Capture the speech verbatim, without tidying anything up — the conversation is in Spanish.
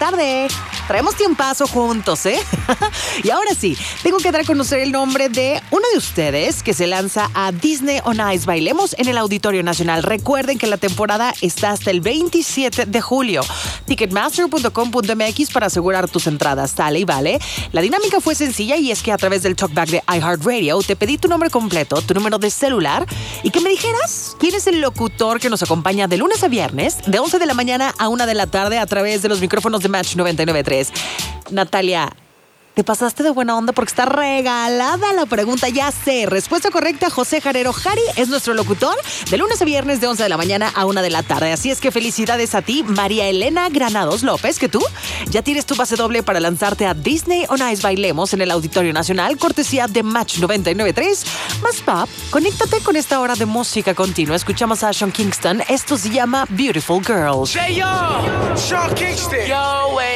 tarde. Traemos tiempazo juntos, ¿eh? Y ahora sí, tengo que dar a conocer el nombre de uno de ustedes que se lanza a Disney on Ice Bailemos en el Auditorio Nacional. Recuerden que la temporada está hasta el veintisiete de julio. Ticketmaster punto com punto m x para asegurar tus entradas. Sale y vale. La dinámica fue sencilla y es que a través del talkback de iHeartRadio te pedí tu nombre completo, tu número de celular y que me dijeras quién es el locutor que nos acompaña de lunes a viernes, de once de la mañana a una de la tarde a través de los micrófonos de Match noventa y nueve punto tres. Natalia, te pasaste de buena onda porque está regalada la pregunta, ya sé. Respuesta correcta, José Jarero. Jari es nuestro locutor de lunes a viernes de once de la mañana a una de la tarde. Así es que felicidades a ti, María Elena Granados López, que tú ya tienes tu pase doble para lanzarte a Disney on Ice Bailemos en el Auditorio Nacional, cortesía de Match noventa y nueve punto tres. Más pop, conéctate con esta hora de música continua. Escuchamos a Sean Kingston. Esto se llama Beautiful Girls. Hey, yo, Sean Kingston. Yo, wey.